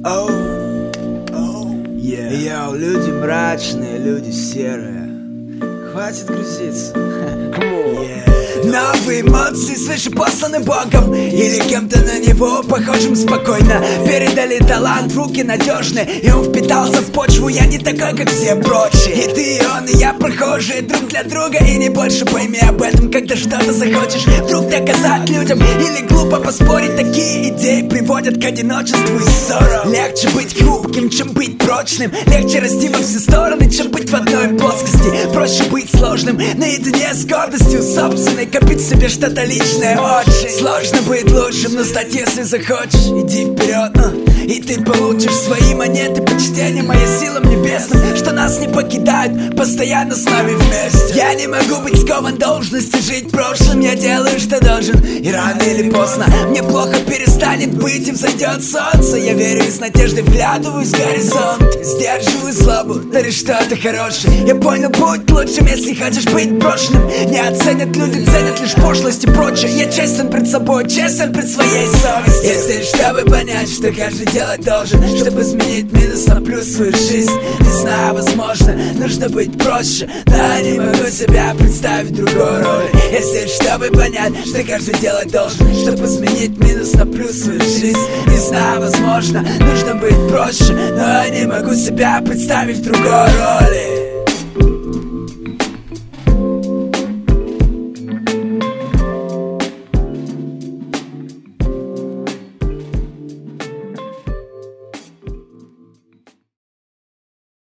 Йоу, люди мрачные, люди серые. Хватит грузиться. Новые эмоции свыше посланы Богом или кем-то на него похожим спокойно. Передали талант в руки надежные, и он впитался в почву. Я не такой, как все прочие. И ты, и он, и я прохожие друг для друга. И не больше пойми об этом, когда что-то захочешь вдруг доказать людям. Или глупо поспорить, такие идеи приводят к одиночеству и ссорам. Легче быть хрупким, чем быть прочным. Легче расти во все стороны, чем быть в одной плоскости. Проще быть сложным наедине с гордостью собственной. Копить в себе что-то личное очень сложно быть лучшим, но стать, если захочешь. Иди вперед, и ты получишь свои монеты почтения. Моя сила небесным, что нас не покидают, постоянно с нами вместе. Я не могу быть скован должностью, жить прошлым. Я делаю, что должен, и рано или поздно мне плохо перестанет быть, и взойдет солнце. Я верю и с надеждой вглядываюсь в горизонт. Сдерживаю злобу, дарю что-то хорошее. Я понял, будь лучшим, если хочешь быть брошенным. Не оценят люди, ценят лишь пошлость и прочее. Я честен пред собой, честен пред своей совестью. Если чтобы понять, что каждый делать должен, чтобы изменить минус на плюс свою жизнь. Не знаю, возможно, нужно быть проще, но не могу себя представить в другой роли. Если чтобы понять, что каждый делать должен, чтобы изменить минус на плюс свою жизнь. Не знаю, возможно, нужно быть проще, но не могу себя представить в другой роли.